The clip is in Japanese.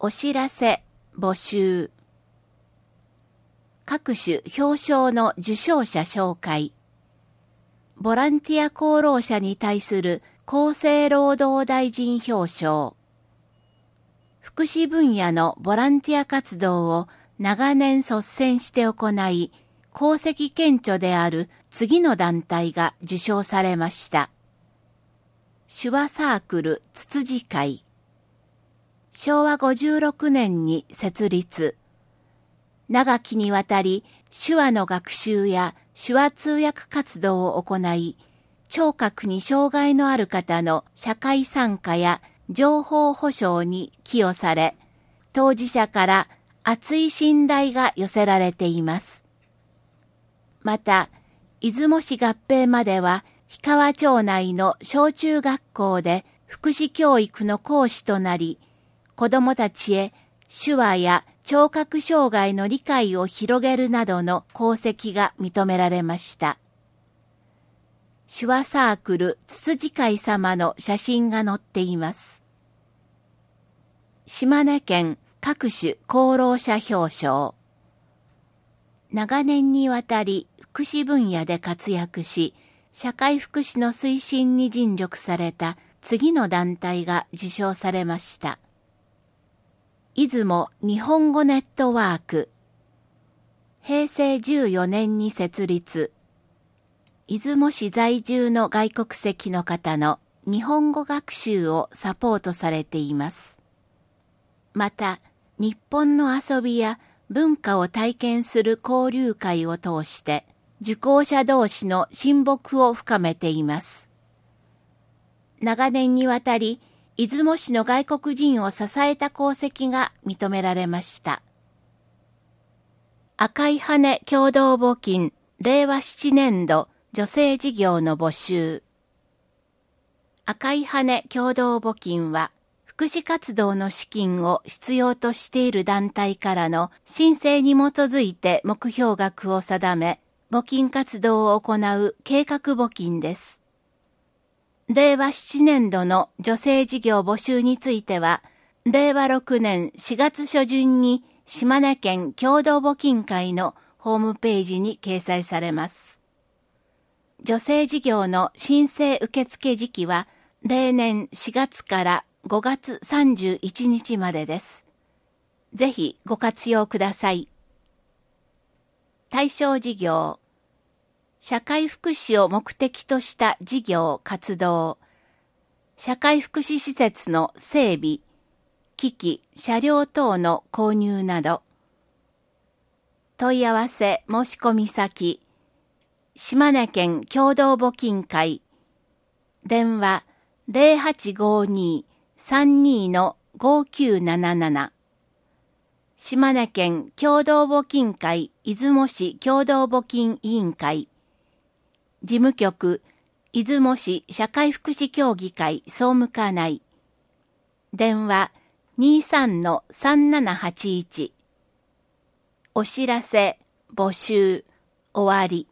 お知らせ、募集。各種表彰の受賞者紹介。ボランティア功労者に対する厚生労働大臣表彰。福祉分野のボランティア活動を長年率先して行い、功績顕著である次の団体が受賞されました。手話サークルつつじ会。昭和56年に設立。長きにわたり手話の学習や手話通訳活動を行い、聴覚に障害のある方の社会参加や情報保障に寄与され、当事者から厚い信頼が寄せられています。また、出雲市合併までは、氷川町内の小中学校で福祉教育の講師となり、子どもたちへ手話や聴覚障害の理解を広げるなどの功績が認められました。手話サークルつつじ会様の写真が載っています。島根県各種功労者表彰。長年にわたり福祉分野で活躍し、社会福祉の推進に尽力された次の団体が受賞されました。出雲日本語ネットワーク。平成14年に設立。出雲市在住の外国籍の方の日本語学習をサポートされています。また、日本の遊びや文化を体験する交流会を通して、受講者同士の親睦を深めています。長年にわたり、出雲市の外国人を支えた功績が認められました。赤い羽共同募金令和7年度女性事業の募集。赤い羽共同募金は、福祉活動の資金を必要としている団体からの申請に基づいて目標額を定め、募金活動を行う計画募金です。令和7年度の女性事業募集については、令和6年4月初旬に島根県共同募金会のホームページに掲載されます。女性事業の申請受付時期は、例年4月から5月31日までです。ぜひご活用ください。対象事業。社会福祉を目的とした事業・活動、社会福祉施設の整備、機器・車両等の購入など、問い合わせ申し込み先、島根県共同募金会、電話0852-32-5977、島根県共同募金会出雲市共同募金委員会、事務局、出雲市社会福祉協議会総務課内。電話23-3781。お知らせ、募集、終わり。